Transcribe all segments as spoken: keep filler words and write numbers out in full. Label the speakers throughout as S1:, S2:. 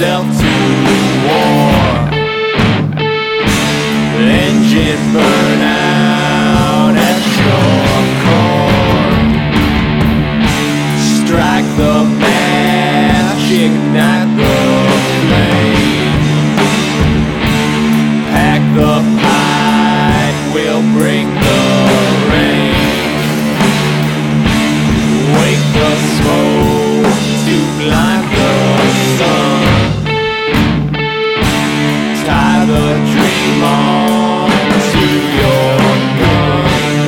S1: yourself to war. Engine burn out at your core. Strike the match, ignite the flame. Pack the pipe, we'll bring the rain. Wake the smoke to blind the sun. Tie the dream on to your gun.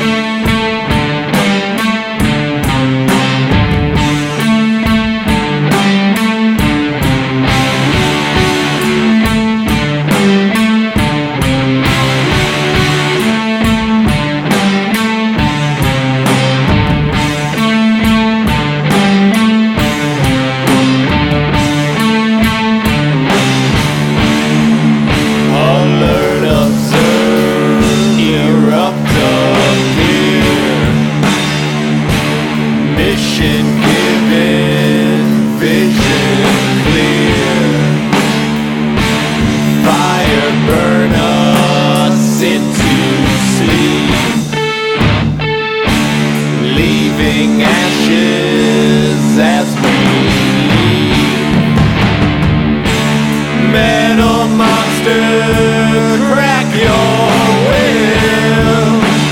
S1: Alert, observe, erupt appear. Mission given, vision clear. Fire burn us into sleep, leaving ashes as we leave. Metal monster, crack your will.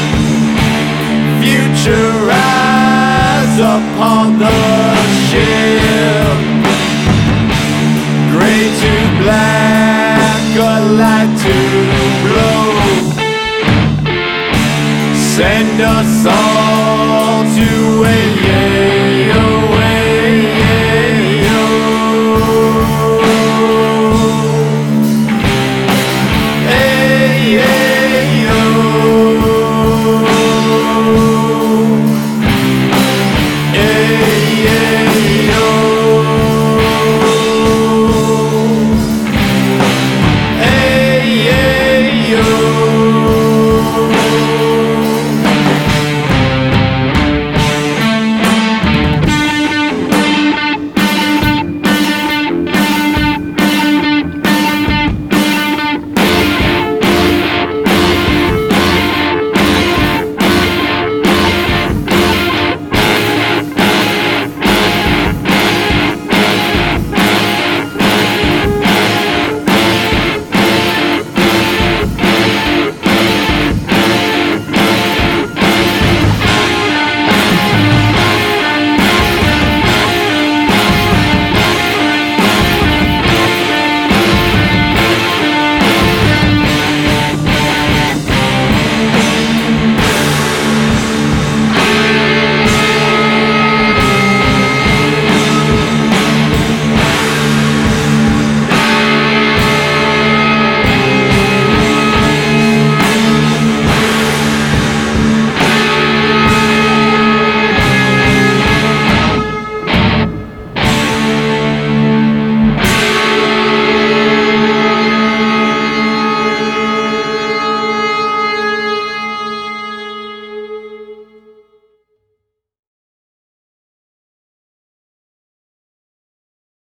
S1: Future rise upon the ship. Gray to black, a light to blow. Send us all to a